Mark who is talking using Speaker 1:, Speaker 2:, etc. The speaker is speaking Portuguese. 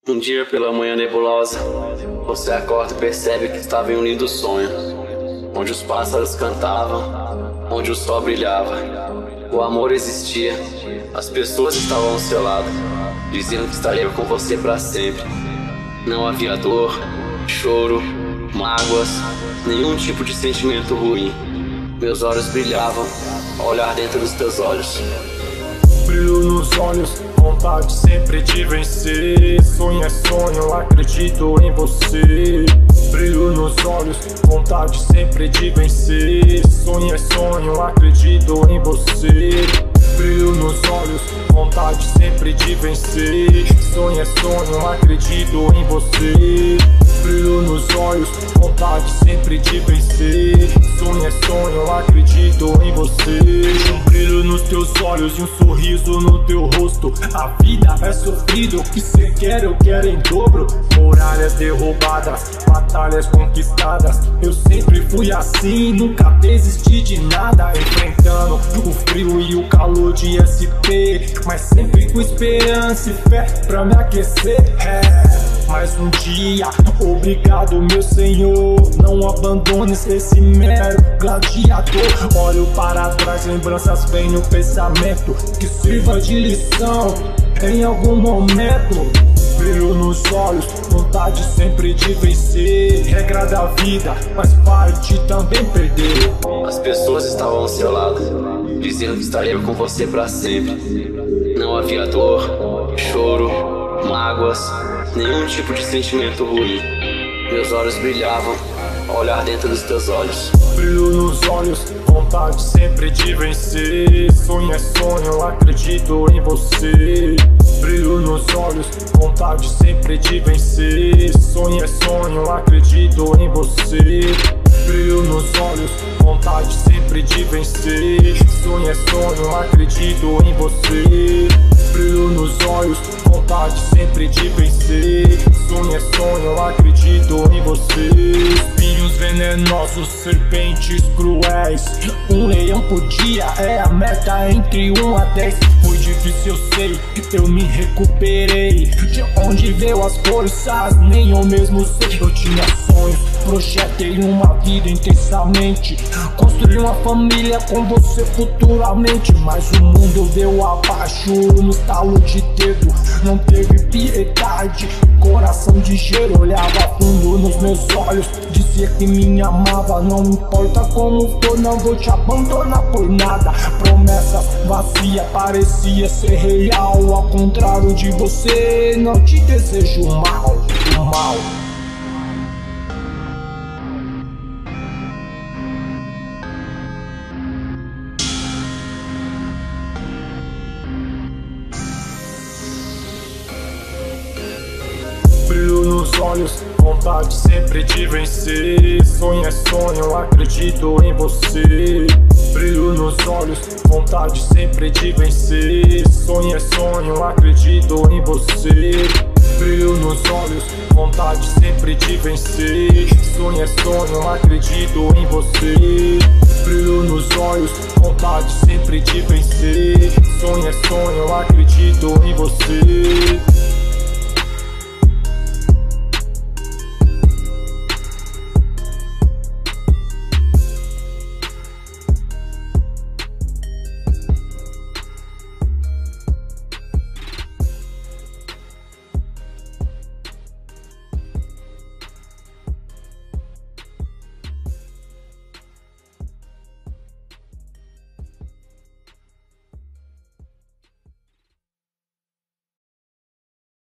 Speaker 1: Um dia pela manhã nebulosa, você acorda e percebe que estava em um lindo sonho, onde os pássaros cantavam, onde o sol brilhava, o amor existia, as pessoas estavam ao seu lado, dizendo que estariam com você para sempre. Não havia dor, choro, mágoas, nenhum tipo de sentimento ruim. Meus olhos brilhavam ao olhar dentro dos teus olhos.
Speaker 2: Brilho nos olhos, vontade sempre de vencer. Sonho é sonho, acredito em você. Brilho nos olhos, vontade sempre de vencer. Sonho é sonho, acredito em você. Brilho nos olhos, vontade sempre de vencer. Sonho é sonho, acredito em você. Brilho nos olhos, vontade sempre de vencer. Sonho é sonho, acredito em você. Um brilho nos teus olhos e um sorriso no teu rosto. A vida é sofrida, o que cê quer eu quero em dobro. Muralhas derrubadas, batalhas conquistadas. Eu sempre fui assim, nunca desisti de nada. Enfrentando o frio e o calor de SP, mas sempre com esperança e fé pra me aquecer. Mais um dia, obrigado meu Senhor. Não abandones esse mero gladiador. Olho para trás, lembranças vêm no pensamento, que sirva de lição em algum momento. Brilho nos olhos, vontade sempre de vencer. Regra da vida, faz parte também perder.
Speaker 1: As pessoas estavam ao seu lado, dizendo que estariam com você para sempre. Não havia dor, choro, mágoas, nenhum tipo de sentimento ruim. Meus olhos brilhavam ao olhar dentro dos teus olhos.
Speaker 2: Brilho nos olhos, vontade sempre de vencer. Sonho é sonho, acredito em você. Brilho nos olhos, vontade sempre de vencer. Sonho é sonho, acredito em você. Brilho nos olhos, vontade sempre de vencer. Sonho é sonho, acredito em você. Brilho nos olhos, vontade sempre de vencer. Sonho é sonho, acredito em você. Espinhos venenosos, serpentes cruéis. Um leão por dia é a meta entre 1 a 10. Foi difícil, eu sei, eu me recuperei. De onde veio as forças, nem eu mesmo sei. Eu tinha sonhos, projetei uma vida intensamente. Construí uma família com você futuramente. Mas o mundo veio abaixo no estalo de dedo. Não teve piedade, coração de gelo. Olhava fundo nos meus olhos, dizia que me amava. Não importa como for, não vou te abandonar por nada. Promessas vazias, parecia ser real. Ao contrário de você, não te desejo mal, o mal. Brilho nos olhos, vontade sempre de vencer. Sonho é sonho, acredito em você. Brilho nos olhos, vontade sempre de vencer. Sonho é sonho, acredito em você. Brilho nos olhos, vontade sempre de vencer. Sonho é sonho, acredito em você. Brilho nos olhos, vontade sempre de vencer. Sonho é sonho, acredito em você.